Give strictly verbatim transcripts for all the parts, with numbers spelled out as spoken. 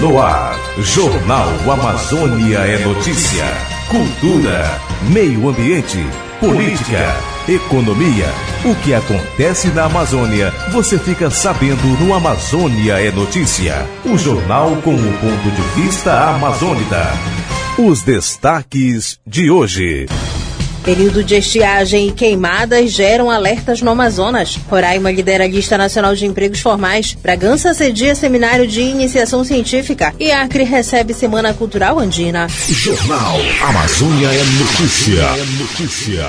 No ar, Jornal Amazônia é notícia. Cultura, meio ambiente, política, economia. O que acontece na Amazônia, você fica sabendo no Amazônia é Notícia. O jornal com o ponto de vista amazônida. Os destaques de hoje. Período de estiagem e queimadas geram alertas no Amazonas. Roraima lidera a lista nacional de empregos formais. Bragança cedia seminário de iniciação científica. E Acre recebe Semana Cultural Andina. Jornal Amazônia é Notícia. Notícia.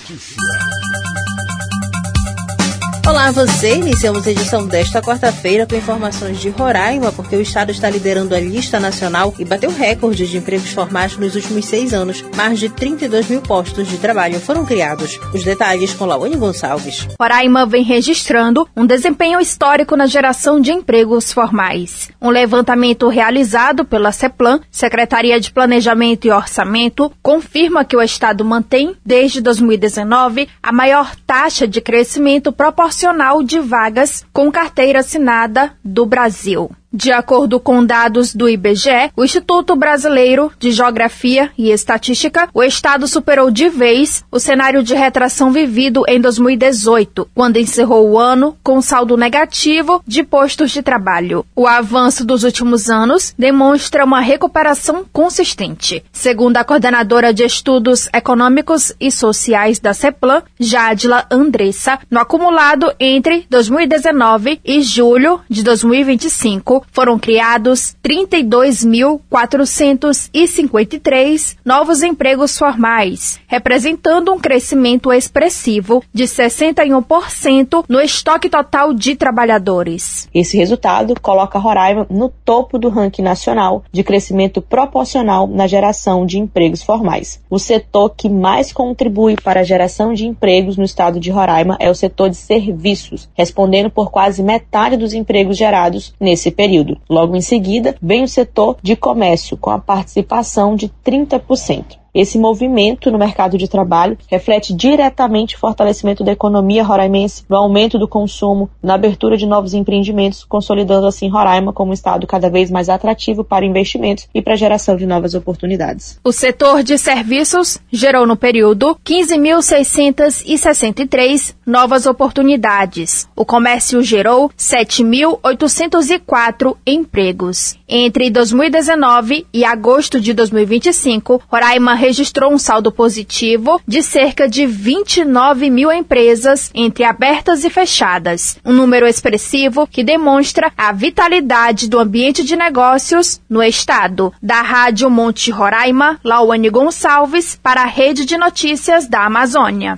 Olá, você. Iniciamos a edição desta quarta-feira com informações de Roraima, porque o estado está liderando a lista nacional e bateu recorde de empregos formais nos últimos seis anos. Mais de trinta e dois mil postos de trabalho foram criados. Os detalhes com Lawane Gonçalves. Roraima vem registrando um desempenho histórico na geração de empregos formais. Um levantamento realizado pela CEPLAN, Secretaria de Planejamento e Orçamento, confirma que o estado mantém, desde dois mil e dezenove, a maior taxa de crescimento proporcional de vagas com carteira assinada do Brasil. De acordo com dados do I B G E, o Instituto Brasileiro de Geografia e Estatística, o estado superou de vez o cenário de retração vivido em dois mil e dezoito, quando encerrou o ano com saldo negativo de postos de trabalho. O avanço dos últimos anos demonstra uma recuperação consistente. Segundo a coordenadora de Estudos Econômicos e Sociais da CEPLAN, Jadila Andressa, no acumulado entre dois mil e dezenove e julho de dois mil e vinte e cinco, foram criados trinta e dois mil quatrocentos e cinquenta e três novos empregos formais, representando um crescimento expressivo de sessenta e um por cento no estoque total de trabalhadores. Esse resultado coloca Roraima no topo do ranking nacional de crescimento proporcional na geração de empregos formais. O setor que mais contribui para a geração de empregos no estado de Roraima é o setor de serviços, respondendo por quase metade dos empregos gerados nesse período. Logo em seguida, vem o setor de comércio, com a participação de trinta por cento. Esse movimento no mercado de trabalho reflete diretamente o fortalecimento da economia roraimense, no aumento do consumo, na abertura de novos empreendimentos, consolidando assim Roraima como um estado cada vez mais atrativo para investimentos e para a geração de novas oportunidades. O setor de serviços gerou no período quinze mil seiscentos e sessenta e três novas oportunidades. O comércio gerou sete mil oitocentos e quatro empregos. Entre dois mil e dezenove e agosto de dois mil e vinte e cinco, Roraima registrou um saldo positivo de cerca de vinte e nove mil empresas entre abertas e fechadas, um número expressivo que demonstra a vitalidade do ambiente de negócios no estado. Da Rádio Monte Roraima, Lawane Gonçalves, para a Rede de Notícias da Amazônia.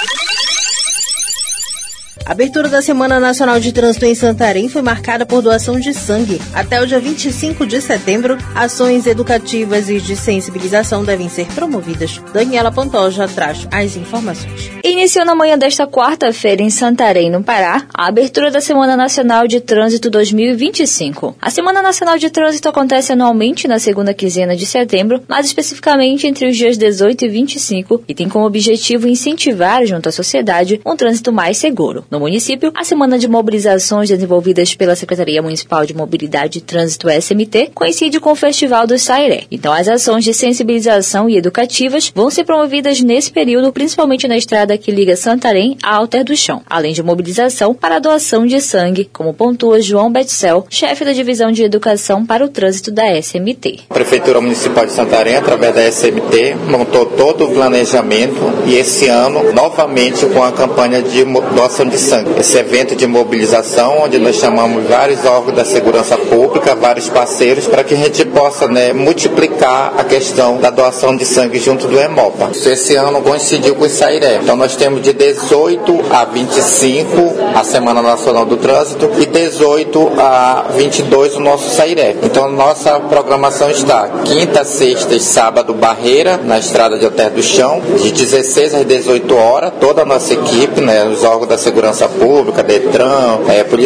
A abertura da Semana Nacional de Trânsito em Santarém foi marcada por doação de sangue. Até o dia vinte e cinco de setembro, ações educativas e de sensibilização devem ser promovidas. Daniela Pantoja traz as informações. Iniciou na manhã desta quarta-feira em Santarém, no Pará, a abertura da Semana Nacional de Trânsito dois mil e vinte e cinco. A Semana Nacional de Trânsito acontece anualmente na segunda quinzena de setembro, mais especificamente entre os dias dezoito e vinte e cinco, e tem como objetivo incentivar, junto à sociedade, um trânsito mais seguro. No município, a semana de mobilizações desenvolvidas pela Secretaria Municipal de Mobilidade e Trânsito S M T coincide com o Festival do Sairé. Então, as ações de sensibilização e educativas vão ser promovidas nesse período, principalmente na estrada que liga Santarém a Alter do Chão, além de mobilização para a doação de sangue, como pontua João Betzel, chefe da Divisão de Educação para o Trânsito da S M T. A Prefeitura Municipal de Santarém, através da S M T, montou todo o planejamento e esse ano, novamente, com a campanha de doação de sangue. Esse evento de mobilização, onde nós chamamos vários órgãos da segurança pública, vários parceiros, para que a gente possa, né, multiplicar a questão da doação de sangue junto do Hemopa. Esse ano coincidiu com o Sairé. Então nós temos de dezoito a vinte e cinco a Semana Nacional do Trânsito e dezoito a vinte e dois o nosso Sairé. Então nossa programação está quinta, sexta e sábado Barreira, na estrada de Alter do Chão, de dezesseis às dezoito horas, toda a nossa equipe, né, os órgãos da segurança pública, Detran, é, Polícia Militar,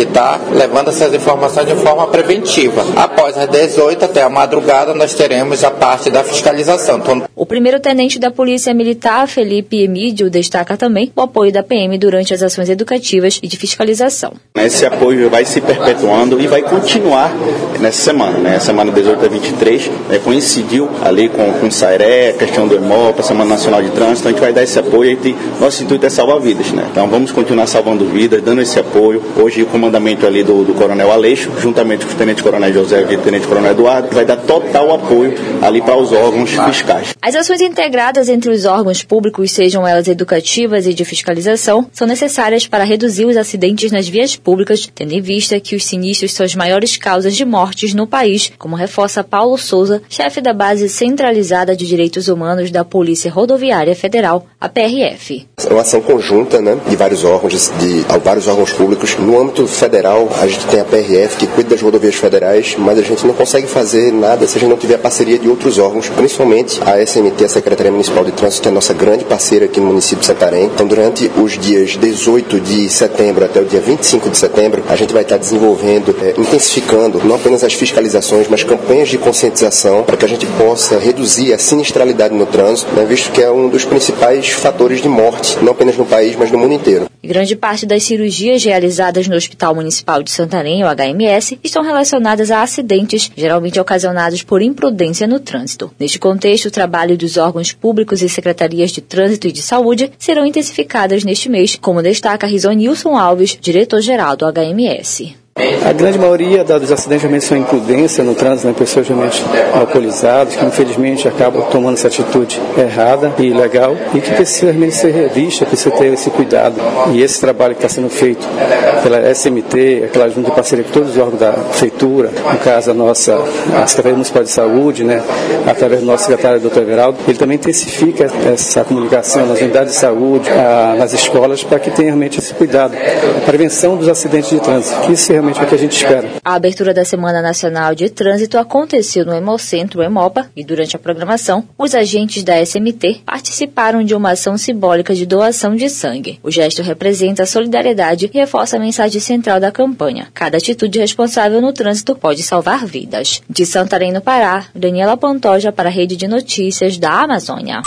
estar levando essas informações de forma preventiva. Após as dezoito até a madrugada, nós teremos a parte da fiscalização. Então, o primeiro-tenente da Polícia Militar, Felipe Emídio, destaca também o apoio da P M durante as ações educativas e de fiscalização. Esse apoio vai se perpetuando e vai continuar nessa semana, né? A semana dezoito a vinte e três, né, coincidiu ali com, com o Sairé, a questão do EMOP, a Semana Nacional de Trânsito, a gente vai dar esse apoio e nosso intuito é salvar vidas, né? Então vamos continuar salvando vidas, dando esse apoio. Hoje o comandamento ali do, do Coronel Aleixo, juntamente com o Tenente Coronel José e o Tenente Coronel Eduardo, vai dar total apoio ali para os órgãos fiscais. As ações integradas entre os órgãos públicos, sejam elas educativas e de fiscalização, são necessárias para reduzir os acidentes nas vias públicas, tendo em vista que os sinistros são as maiores causas de mortes no país, como reforça Paulo Souza, chefe da Base Centralizada de Direitos Humanos da Polícia Rodoviária Federal, a P R F. É uma ação conjunta, né, de vários órgãos, de, de vários órgãos públicos. No âmbito federal, a gente tem a P R F que cuida das rodovias federais, mas a gente não consegue fazer nada se a gente não tiver a parceria de outros órgãos, principalmente a S M T, a Secretaria Municipal de Trânsito, que é a nossa grande parceira aqui no município de Santarém. Então, durante os dias dezoito de setembro até o dia vinte e cinco de setembro, a gente vai estar desenvolvendo, é, intensificando não apenas as fiscalizações, mas campanhas de conscientização para que a gente possa reduzir a sinistralidade no trânsito, né, visto que é um dos principais fatores de morte, não apenas no país, mas no mundo inteiro. E grande parte das cirurgias realizadas no Hospital Municipal de Santarém, o H M S, estão relacionadas a acidentes, geralmente ocasionados por imprudência no trânsito. Neste contexto, o trabalho dos órgãos públicos e secretarias de trânsito e de saúde serão intensificadas neste mês, como destaca Risonilson Alves, diretor-geral do H M S. A grande maioria dos acidentes realmente são imprudência no trânsito, né? Pessoas realmente alcoolizadas, que infelizmente acabam tomando essa atitude errada e ilegal e que precisa realmente ser revista, precisa ter esse cuidado. E esse trabalho que está sendo feito pela S M T, aquela junta de parceria com todos os órgãos da prefeitura, no caso a nossa a Secretaria Municipal de Saúde, né? Através do nosso secretário, doutor Everaldo, ele também intensifica essa comunicação nas unidades de saúde, a, nas escolas, para que tenha realmente esse cuidado, a prevenção dos acidentes de trânsito, que isso é realmente o que a gente espera. A abertura da Semana Nacional de Trânsito aconteceu no Hemocentro Hemopa e durante a programação, os agentes da S M T participaram de uma ação simbólica de doação de sangue. O gesto representa a solidariedade e reforça a mensagem central da campanha. Cada atitude responsável no trânsito pode salvar vidas. De Santarém, no Pará, Daniela Pantoja para a Rede de Notícias da Amazônia.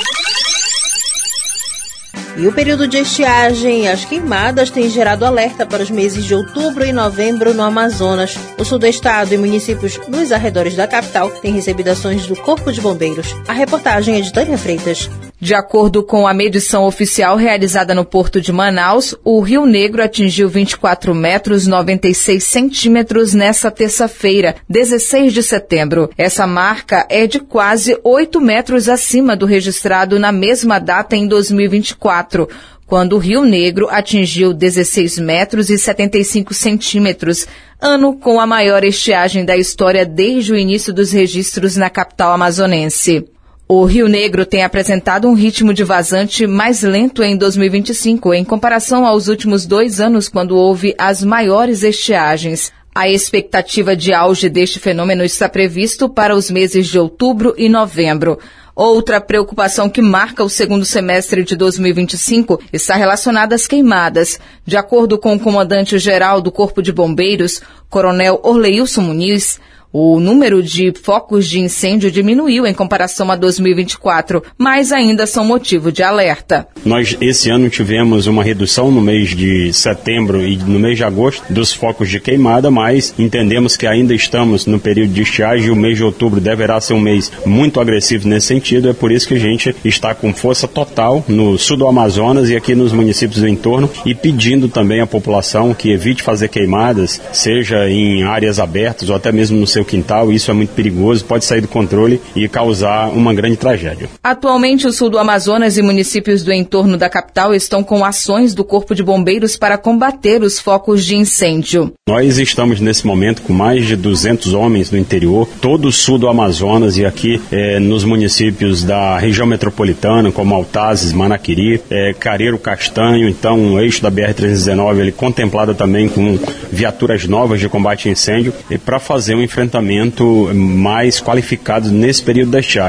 E o período de estiagem e as queimadas tem gerado alerta para os meses de outubro e novembro no Amazonas. O sul do estado e municípios nos arredores da capital têm recebido ações do Corpo de Bombeiros. A reportagem é de Tânia Freitas. De acordo com a medição oficial realizada no Porto de Manaus, o Rio Negro atingiu vinte e quatro metros e noventa e seis centímetros nesta terça-feira, dezesseis de setembro. Essa marca é de quase oito metros acima do registrado na mesma data em dois mil e vinte e quatro, quando o Rio Negro atingiu dezesseis metros e setenta e cinco centímetros, ano com a maior estiagem da história desde o início dos registros na capital amazonense. O Rio Negro tem apresentado um ritmo de vazante mais lento em dois mil e vinte e cinco, em comparação aos últimos dois anos, quando houve as maiores estiagens. A expectativa de auge deste fenômeno está previsto para os meses de outubro e novembro. Outra preocupação que marca o segundo semestre de dois mil e vinte e cinco está relacionada às queimadas. De acordo com o comandante-geral do Corpo de Bombeiros, Coronel Orleilson Muniz, o número de focos de incêndio diminuiu em comparação a dois mil e vinte e quatro, mas ainda são motivo de alerta. Nós, esse ano, tivemos uma redução no mês de setembro e no mês de agosto dos focos de queimada, mas entendemos que ainda estamos no período de estiagem e o mês de outubro deverá ser um mês muito agressivo nesse sentido. É por isso que a gente está com força total no sul do Amazonas e aqui nos municípios do entorno e pedindo também à população que evite fazer queimadas, seja em áreas abertas ou até mesmo no seu quintal. Isso é muito perigoso, pode sair do controle e causar uma grande tragédia. Atualmente, o sul do Amazonas e municípios do entorno da capital estão com ações do Corpo de Bombeiros para combater os focos de incêndio. Nós estamos nesse momento com mais de duzentos homens no interior, todo o sul do Amazonas e aqui eh, nos municípios da região metropolitana, como Altazes, Manaquiri, eh, Careiro Castanho. Então, o eixo da B R trezentos e dezenove, ele contemplado também com viaturas novas de combate a incêndio e para fazer um enfrentamento mais qualificado nesse período da estiagem.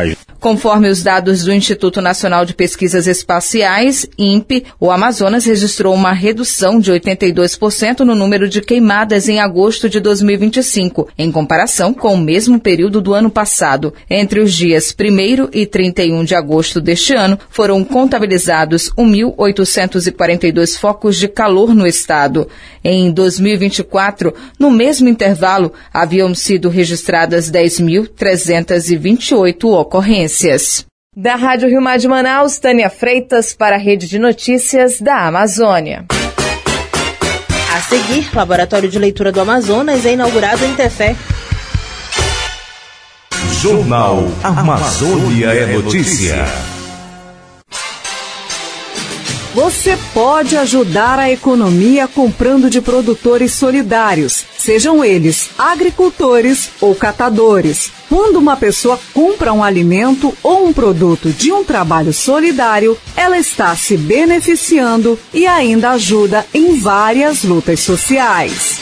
Conforme os dados do Instituto Nacional de Pesquisas Espaciais, I N P E, o Amazonas registrou uma redução de oitenta e dois por cento no número de queimadas em agosto de dois mil e vinte e cinco, em comparação com o mesmo período do ano passado. Entre os dias primeiro e trinta e um de agosto deste ano, foram contabilizados mil oitocentos e quarenta e dois focos de calor no estado. Em dois mil e vinte e quatro, no mesmo intervalo, haviam sido registradas dez mil trezentos e vinte e oito ocorrências. Da Rádio Rio Mar de Manaus, Tânia Freitas para a Rede de Notícias da Amazônia. A seguir, Laboratório de Leitura do Amazonas é inaugurado em Tefé. Jornal Amazônia é Notícia. Você pode ajudar a economia comprando de produtores solidários, sejam eles agricultores ou catadores. Quando uma pessoa compra um alimento ou um produto de um trabalho solidário, ela está se beneficiando e ainda ajuda em várias lutas sociais.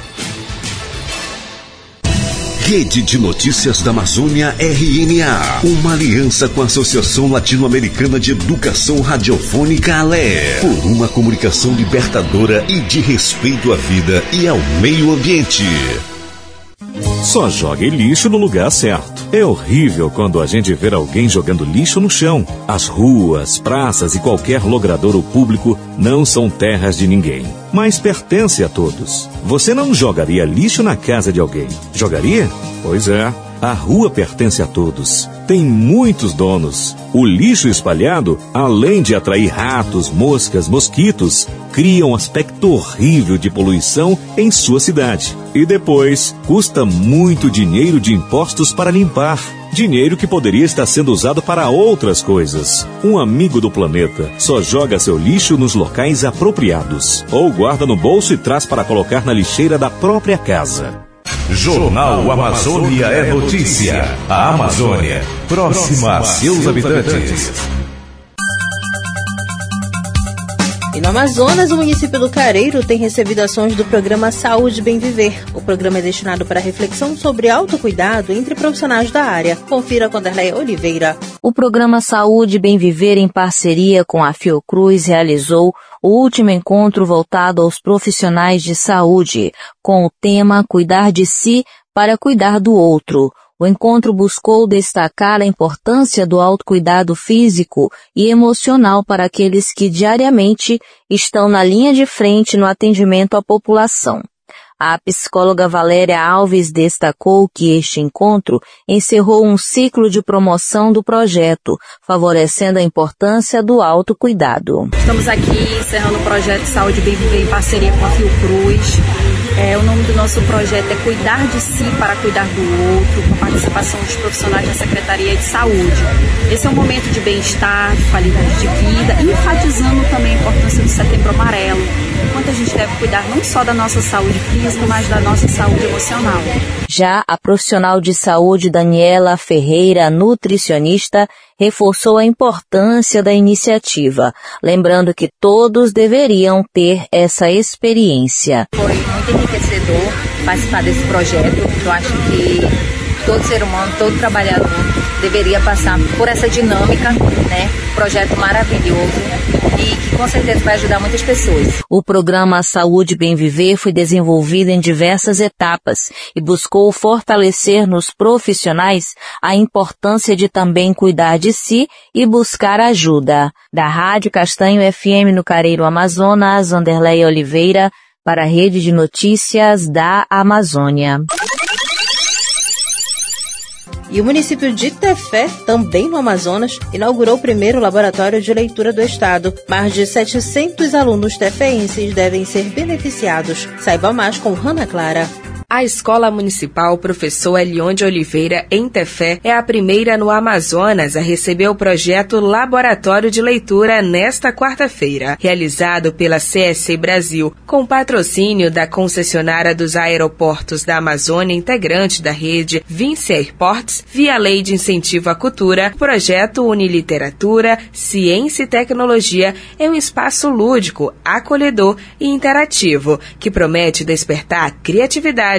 Rede de Notícias da Amazônia R N A, uma aliança com a Associação Latino-Americana de Educação Radiofônica A L E, por uma comunicação libertadora e de respeito à vida e ao meio ambiente. Só jogue lixo no lugar certo. É horrível quando a gente vê alguém jogando lixo no chão. As ruas, praças e qualquer logradouro público não são terras de ninguém, mas pertence a todos. Você não jogaria lixo na casa de alguém, jogaria? Pois é. A rua pertence a todos. Tem muitos donos. O lixo espalhado, além de atrair ratos, moscas, mosquitos, cria um aspecto horrível de poluição em sua cidade. E depois, custa muito dinheiro de impostos para limpar. Dinheiro que poderia estar sendo usado para outras coisas. Um amigo do planeta só joga seu lixo nos locais apropriados. Ou guarda no bolso e traz para colocar na lixeira da própria casa. Jornal Amazônia é Notícia. A Amazônia, próxima a seus habitantes. E no Amazonas, o município do Careiro tem recebido ações do programa Saúde Bem Viver. O programa é destinado para reflexão sobre autocuidado entre profissionais da área. Confira com Vanderlei Oliveira. O programa Saúde Bem Viver, em parceria com a Fiocruz, realizou o último encontro voltado aos profissionais de saúde, com o tema Cuidar de Si para Cuidar do Outro. O encontro buscou destacar a importância do autocuidado físico e emocional para aqueles que diariamente estão na linha de frente no atendimento à população. A psicóloga Valéria Alves destacou que este encontro encerrou um ciclo de promoção do projeto, favorecendo a importância do autocuidado. Estamos aqui encerrando o projeto Saúde Bem Viver em parceria com a Fiocruz. É, o nome do nosso projeto é Cuidar de Si para Cuidar do Outro, com a participação dos profissionais da Secretaria de Saúde. Esse é um momento de bem-estar, de qualidade de vida, e enfatizando também a importância do Setembro Amarelo, quanto a gente deve cuidar não só da nossa saúde física, mas da nossa saúde emocional. Já a profissional de saúde Daniela Ferreira, nutricionista, reforçou a importância da iniciativa, lembrando que todos deveriam ter essa experiência. Foi muito enriquecedor participar desse projeto. Eu acho que todo ser humano, todo trabalhador deveria passar por essa dinâmica, né? Projeto maravilhoso e que com certeza vai ajudar muitas pessoas. O programa Saúde Bem Viver foi desenvolvido em diversas etapas e buscou fortalecer nos profissionais a importância de também cuidar de si e buscar ajuda. Da Rádio Castanho F M no Careiro Amazonas, Vanderlei Oliveira, para a Rede de Notícias da Amazônia. E o município de Tefé, também no Amazonas, inaugurou o primeiro laboratório de leitura do estado. Mais de setecentos alunos tefeenses devem ser beneficiados. Saiba mais com Ana Clara. A Escola Municipal Professor Elion de Oliveira, em Tefé, é a primeira no Amazonas a receber o projeto Laboratório de Leitura nesta quarta-feira, realizado pela C S C Brasil, com patrocínio da concessionária dos aeroportos da Amazônia, integrante da rede Vinci Airports, via Lei de Incentivo à Cultura. O projeto une literatura, ciência e tecnologia em um espaço lúdico, acolhedor e interativo, que promete despertar criatividade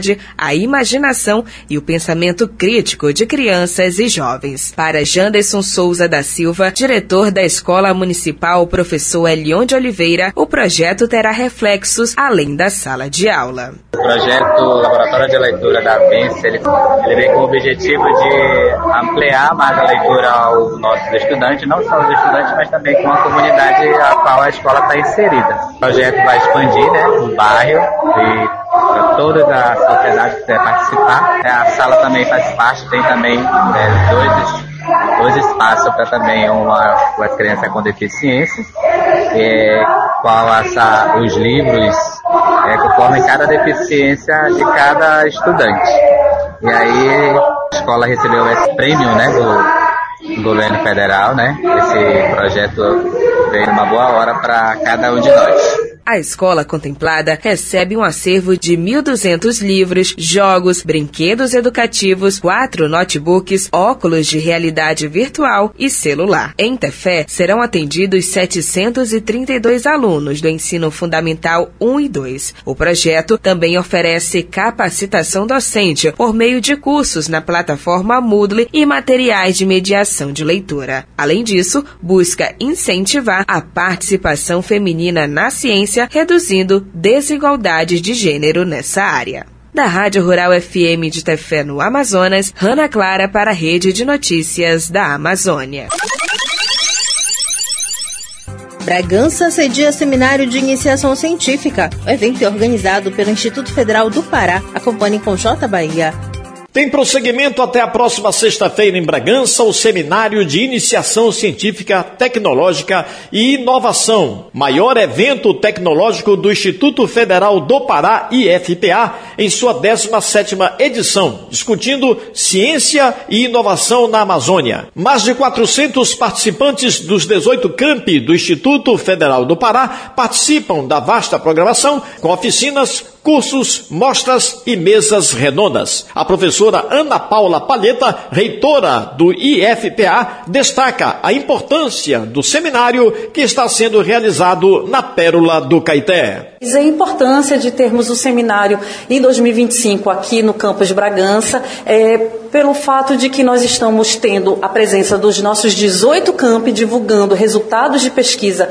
criatividade, a imaginação e o pensamento crítico de crianças e jovens. Para Janderson Souza da Silva, diretor da Escola Municipal Professor Elion de Oliveira, o projeto terá reflexos além da sala de aula. O projeto Laboratório de Leitura da Vence, ele, ele vem com o objetivo de ampliar mais a leitura aos nossos estudantes, não só os estudantes, mas também com a comunidade a qual a escola está inserida. O projeto vai expandir, né, no bairro e para toda a sociedade que quiser participar. A sala também faz parte, tem também é, dois Dois espaços para também uma, uma criança com deficiência, é, qual essa, os livros é, conforme cada deficiência de cada estudante. E aí a escola recebeu esse prêmio, né, do, do governo federal, né? Esse projeto veio numa boa hora para cada um de nós. A escola contemplada recebe um acervo de mil e duzentos livros, jogos, brinquedos educativos, quatro notebooks, óculos de realidade virtual e celular. Em Tefé, serão atendidos setecentos e trinta e dois alunos do ensino fundamental um e dois. O projeto também oferece capacitação docente por meio de cursos na plataforma Moodle e materiais de mediação de leitura. Além disso, busca incentivar a participação feminina na ciência, reduzindo desigualdades de gênero nessa área. Da Rádio Rural F M de Tefé, no Amazonas, Ana Clara para a Rede de Notícias da Amazônia. Bragança cedia seminário de iniciação científica. O evento é organizado pelo Instituto Federal do Pará. Acompanhe com J Bahia. Tem prosseguimento até a próxima sexta-feira em Bragança o Seminário de Iniciação Científica, Tecnológica e Inovação, maior evento tecnológico do Instituto Federal do Pará, I F P A, em sua décima sétima edição, discutindo ciência e inovação na Amazônia. Mais de quatrocentos participantes dos dezoito campi do Instituto Federal do Pará participam da vasta programação, com oficinas, cursos, mostras e mesas redondas. A professora Ana Paula Palheta, reitora do I F P A, destaca a importância do seminário que está sendo realizado na Pérola do Caeté. A importância de termos o seminário em dois mil e vinte e cinco aqui no campus Bragança é pelo fato de que nós estamos tendo a presença dos nossos dezoito campi divulgando resultados de pesquisa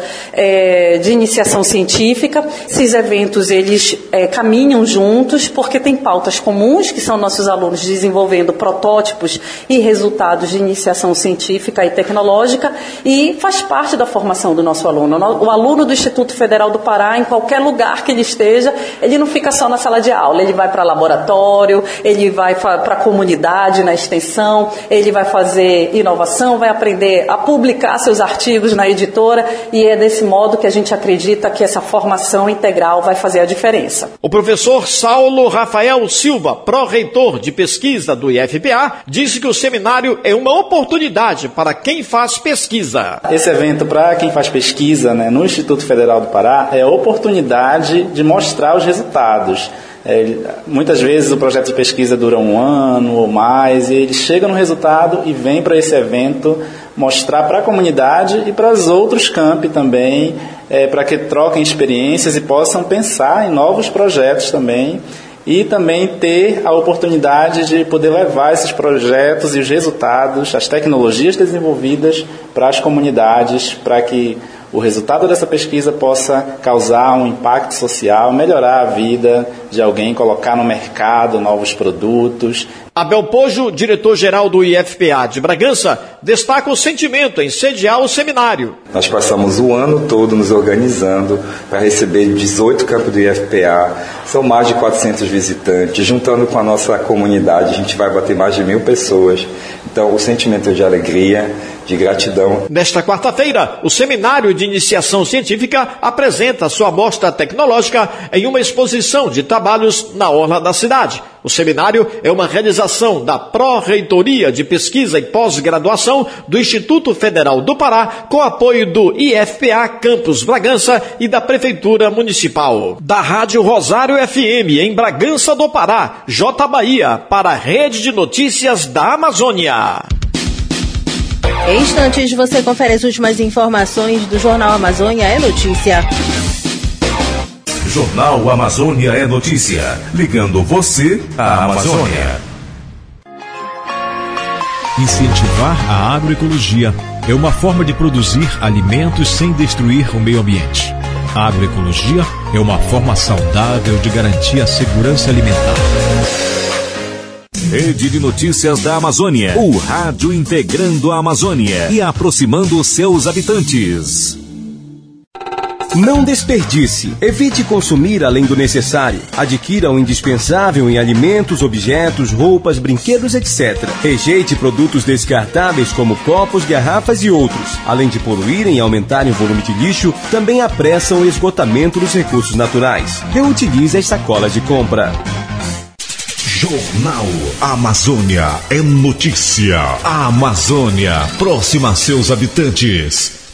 é, de iniciação científica. Esses eventos eles é, caminham juntos porque tem pautas comuns, que são nossos alunos desenvolvendo protótipos e resultados de iniciação científica e tecnológica, e faz parte da formação do nosso aluno. O aluno do Instituto Federal do Pará, em qualquer lugar que ele esteja, ele não fica só na sala de aula, ele vai para laboratório, ele vai para a comunidade, na extensão, ele vai fazer inovação, vai aprender a publicar seus artigos na editora, e é desse modo que a gente acredita que essa formação integral vai fazer a diferença. O professor Saulo Rafael Silva, pró-reitor de pesquisa do I F P A, disse que o seminário é uma oportunidade para quem faz pesquisa. Esse evento, para quem faz pesquisa, né, no Instituto Federal do Pará, é a oportunidade de mostrar os resultados. É, muitas vezes o projeto de pesquisa dura um ano ou mais, e ele chega no resultado e vem para esse evento mostrar para a comunidade e para os outros campi também, é, para que troquem experiências e possam pensar em novos projetos também, e também ter a oportunidade de poder levar esses projetos e os resultados, as tecnologias desenvolvidas para as comunidades, para que o resultado dessa pesquisa possa causar um impacto social, melhorar a vida de alguém, colocar no mercado novos produtos. Abel Pojo, diretor-geral do I F P A de Bragança, destaca o sentimento em sediar o seminário. Nós passamos o ano todo nos organizando para receber dezoito campos do I F P A, são mais de quatrocentos visitantes, juntando com a nossa comunidade, a gente vai bater mais de mil pessoas. Então, o sentimento é de alegria, de gratidão. Nesta quarta-feira, o Seminário de Iniciação Científica apresenta sua mostra tecnológica em uma exposição de trabalhos na orla da cidade. O seminário é uma realização da Pró-Reitoria de Pesquisa e Pós-Graduação do Instituto Federal do Pará, com apoio do I F P A Campus Bragança e da Prefeitura Municipal. Da Rádio Rosário F M, em Bragança do Pará, J Bahia, para a Rede de Notícias da Amazônia. Em instantes, você confere as últimas informações do Jornal Amazônia é Notícia. Jornal Amazônia é notícia, ligando você à Amazônia. Incentivar a agroecologia é uma forma de produzir alimentos sem destruir o meio ambiente. A agroecologia é uma forma saudável de garantir a segurança alimentar. Rede de Notícias da Amazônia. O rádio integrando a Amazônia e aproximando seus habitantes. Não desperdice. Evite consumir além do necessário. Adquira o indispensável em alimentos, objetos, roupas, brinquedos, etcétera. Rejeite produtos descartáveis como copos, garrafas e outros. Além de poluírem e aumentarem o volume de lixo, também apressam o esgotamento dos recursos naturais. Reutilize as sacolas de compra. Jornal Amazônia é notícia. A Amazônia, próxima a seus habitantes.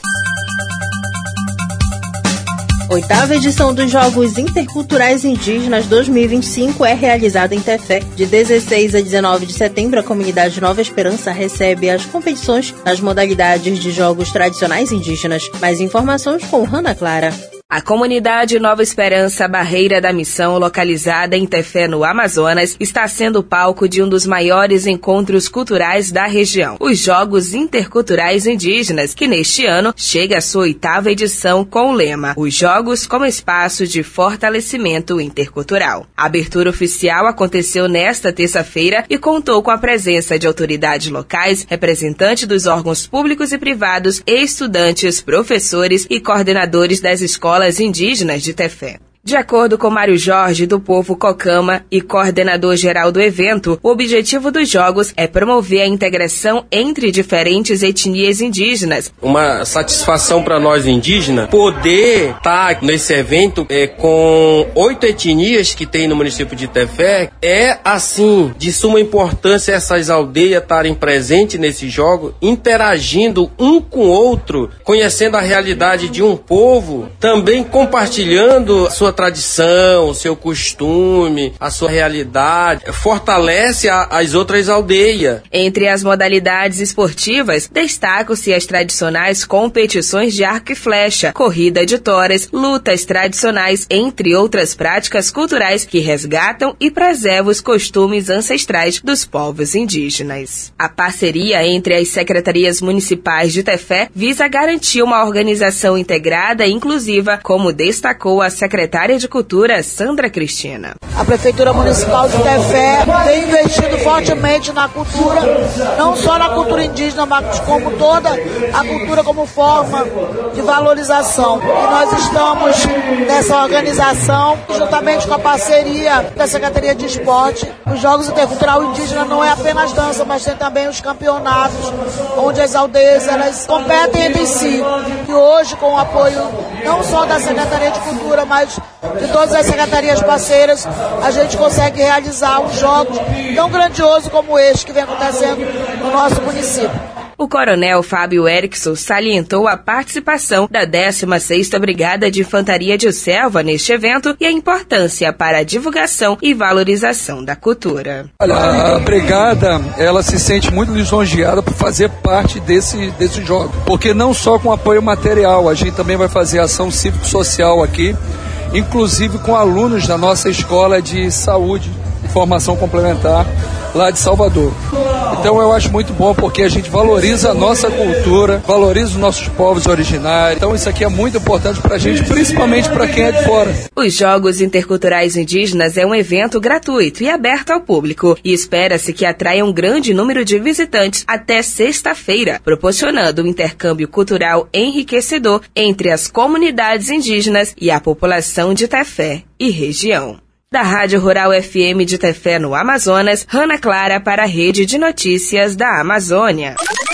Oitava edição dos Jogos Interculturais Indígenas dois mil e vinte e cinco é realizada em Tefé. De dezesseis a dezenove de setembro, a comunidade Nova Esperança recebe as competições nas modalidades de jogos tradicionais indígenas. Mais informações com Hanna Clara. A comunidade Nova Esperança Barreira da Missão, localizada em Tefé, no Amazonas, está sendo palco de um dos maiores encontros culturais da região, os Jogos Interculturais Indígenas, que neste ano chega à sua oitava edição com o lema Os Jogos como Espaço de Fortalecimento Intercultural. A abertura oficial aconteceu nesta terça-feira e contou com a presença de autoridades locais, representantes dos órgãos públicos e privados, estudantes, professores e coordenadores das escolas indígenas de Tefé. De acordo com Mário Jorge, do povo Cocama e coordenador-geral do evento, o objetivo dos Jogos é promover a integração entre diferentes etnias indígenas. Uma satisfação para nós indígenas poder estar nesse evento é, com oito etnias que tem no município de Tefé. É, assim, de suma importância essas aldeias estarem presentes nesses Jogos, interagindo um com o outro, conhecendo a realidade de um povo, também compartilhando a sua tradição, o seu costume, a sua realidade, fortalece a, as outras aldeias. Entre as modalidades esportivas, destacam-se as tradicionais competições de arco e flecha, corrida de toras, lutas tradicionais, entre outras práticas culturais que resgatam e preservam os costumes ancestrais dos povos indígenas. A parceria entre as secretarias municipais de Tefé visa garantir uma organização integrada e inclusiva, como destacou a secretária de Cultura, Sandra Cristina. A Prefeitura Municipal de Tefé tem investido fortemente na cultura, não só na cultura indígena, mas como toda a cultura como forma de valorização. E nós estamos nessa organização, juntamente com a parceria da Secretaria de Esporte. Os Jogos Intercultural Indígena não é apenas dança, mas tem também os campeonatos, onde as aldeias elas competem entre si. E hoje, com o apoio não só da Secretaria de Cultura, mas de todas as secretarias parceiras, a gente consegue realizar um jogos tão grandioso como este que vem acontecendo no nosso município. O coronel Fábio Erickson salientou a participação da décima sexta Brigada de Infantaria de Selva neste evento e a importância para a divulgação e valorização da cultura. Olha, a brigada, ela se sente muito lisonjeada por fazer parte desse, desse jogo, porque não só com apoio material, a gente também vai fazer ação cívico-social aqui, inclusive com alunos da nossa escola de saúde e formação complementar lá de Salvador. Então eu acho muito bom porque a gente valoriza a nossa cultura, valoriza os nossos povos originários. Então isso aqui é muito importante pra gente, principalmente para quem é de fora. Os Jogos Interculturais Indígenas é um evento gratuito e aberto ao público e espera-se que atraia um grande número de visitantes até sexta-feira, proporcionando um intercâmbio cultural enriquecedor entre as comunidades indígenas e a população de Tefé e região. Da Rádio Rural F M de Tefé, no Amazonas, Hanna Clara para a Rede de Notícias da Amazônia.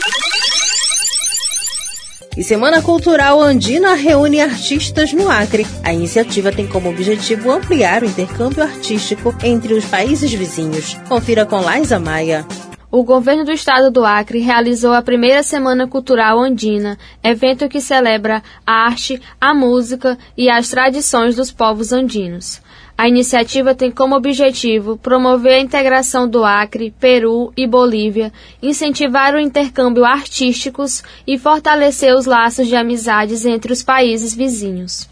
E Semana Cultural Andina reúne artistas no Acre. A iniciativa tem como objetivo ampliar o intercâmbio artístico entre os países vizinhos. Confira com Laisa Maia. O governo do estado do Acre realizou a primeira Semana Cultural Andina, evento que celebra a arte, a música e as tradições dos povos andinos. A iniciativa tem como objetivo promover a integração do Acre, Peru e Bolívia, incentivar o intercâmbio artísticos e fortalecer os laços de amizades entre os países vizinhos.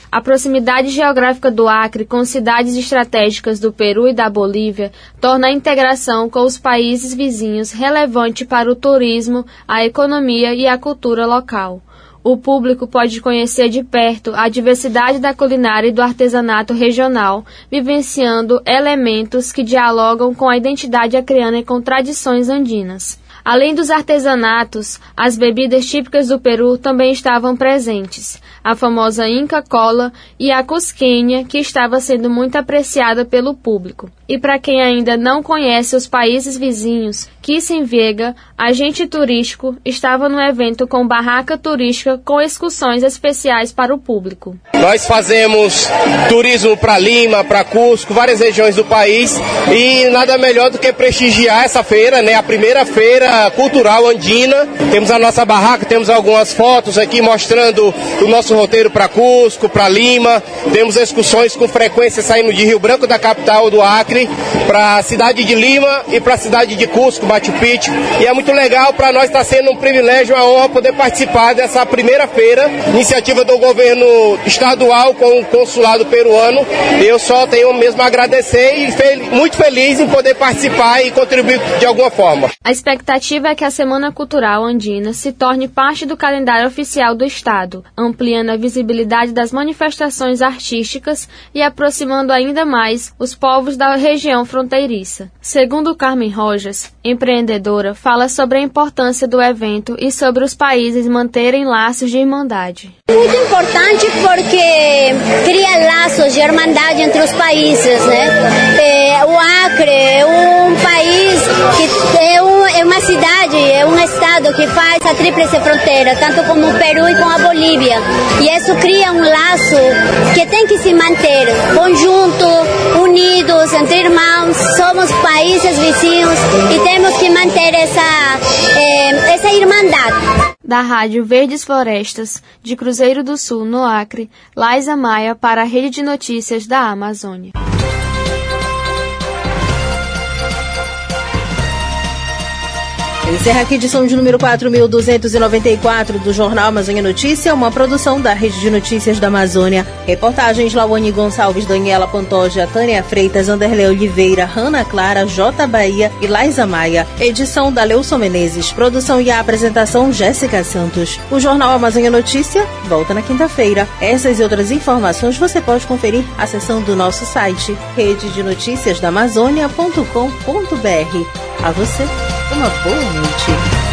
A proximidade geográfica do Acre com cidades estratégicas do Peru e da Bolívia torna a integração com os países vizinhos relevante para o turismo, a economia e a cultura local. O público pode conhecer de perto a diversidade da culinária e do artesanato regional, vivenciando elementos que dialogam com a identidade acreana e com tradições andinas. Além dos artesanatos, as bebidas típicas do Peru também estavam presentes. A famosa Inca Kola e a Cusqueña, que estava sendo muito apreciada pelo público. E para quem ainda não conhece os países vizinhos, Kissenvega, agente turístico, estava no evento com barraca turística com excursões especiais para o público. Nós fazemos turismo para Lima, para Cusco, várias regiões do país, e nada melhor do que prestigiar essa feira, né? A primeira feira cultural andina. Temos a nossa barraca, temos algumas fotos aqui mostrando o nosso roteiro para Cusco, para Lima. Temos excursões com frequência saindo de Rio Branco, da capital do Acre, para a cidade de Lima e para a cidade de Cusco, Machu Picchu. E é muito legal, para nós está sendo um privilégio, uma honra poder participar dessa primeira feira, iniciativa do governo estadual com o consulado peruano. Eu só tenho mesmo a agradecer e fel- muito feliz em poder participar e contribuir de alguma forma. A expectativa é que a Semana Cultural Andina se torne parte do calendário oficial do Estado, ampliando a visibilidade das manifestações artísticas e aproximando ainda mais os povos da região fronteiriça. Segundo Carmen Rojas, empreendedora, fala sobre a importância do evento e sobre os países manterem laços de irmandade. Muito importante porque cria laços de irmandade entre os países, né? É, o Acre é um país que é, um, é uma cidade, é um estado que faz a tríplice fronteira, tanto com o Peru e com a Bolívia. E isso cria um laço que tem que se manter conjunto, unidos, entre irmãos. Somos países vizinhos e temos que manter essa, é, essa irmandade. Da Rádio Verdes Florestas, de Cruzeiro do Sul, no Acre, Laisa Maia para a Rede de Notícias da Amazônia. Encerra aqui a edição de número quatro mil duzentos e noventa e quatro do Jornal Amazônia Notícia, uma produção da Rede de Notícias da Amazônia. Reportagens Lawane Gonçalves, Daniela Pantoja, Tânia Freitas, Anderlé Oliveira, Hanna Clara, J. Bahia e Laisa Maia. Edição da Leuson Menezes. Produção e a apresentação Jéssica Santos. O Jornal Amazônia Notícia volta na quinta-feira. Essas e outras informações você pode conferir acessando o nosso site rede de notícias da amazônia ponto com ponto br. A você, uma boa noite.